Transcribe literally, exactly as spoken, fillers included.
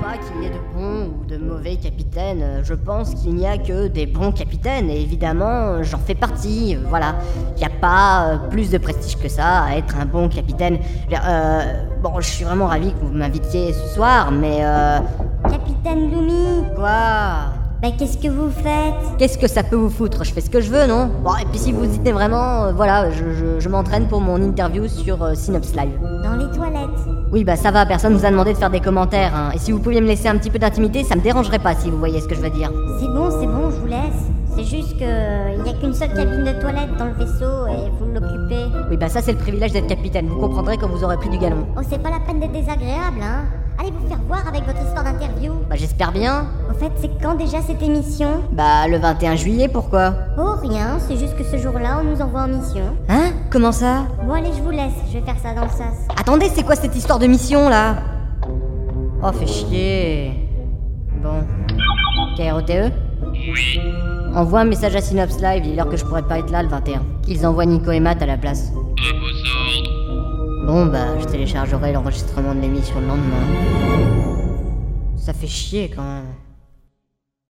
pas qu'il y ait de bons ou de mauvais capitaines. Je pense qu'il n'y a que des bons capitaines, et évidemment, j'en fais partie. Voilà. Il n'y a pas euh, plus de prestige que ça à être un bon capitaine. Euh, bon, je suis vraiment ravi que vous m'invitiez ce soir, mais euh... Capitaine Lumi. Quoi ? Bah qu'est-ce que vous faites ? Qu'est-ce que ça peut vous foutre ? Je fais ce que je veux, non ? Bon, et puis si vous dites vraiment, euh, voilà, je, je, je m'entraîne pour mon interview sur euh, Synops Live. Dans les toilettes. Oui, bah ça va, personne vous a demandé de faire des commentaires, hein. Et si vous pouviez me laisser un petit peu d'intimité, ça me dérangerait pas, si vous voyez ce que je veux dire. C'est bon, c'est bon, je vous laisse. C'est juste que il y a qu'une seule cabine de toilette dans le vaisseau et vous l'occupez. Oui, bah ça c'est le privilège d'être capitaine, vous comprendrez quand vous aurez pris du galon. Oh, c'est pas la peine d'être désagréable, hein. Allez vous faire voir avec votre histoire d'interview. Bah j'espère bien. Au fait, c'est quand déjà cette émission ? Bah le vingt et un juillet, pourquoi ? Oh, rien, c'est juste que ce jour-là, on nous envoie en mission. Hein ? Comment ça ? Bon, allez, je vous laisse, je vais faire ça dans le sas. Attendez, c'est quoi cette histoire de mission, là ? Oh, fait chier. Bon. K R O T E ? Oui. Envoie un message à Synops Live, dis-leur que je pourrais pas être là le vingt et un. Qu'ils envoient Nico et Matt à la place. À vos ordres. Bon bah, je téléchargerai l'enregistrement de l'émission le lendemain. Ça fait chier quand même.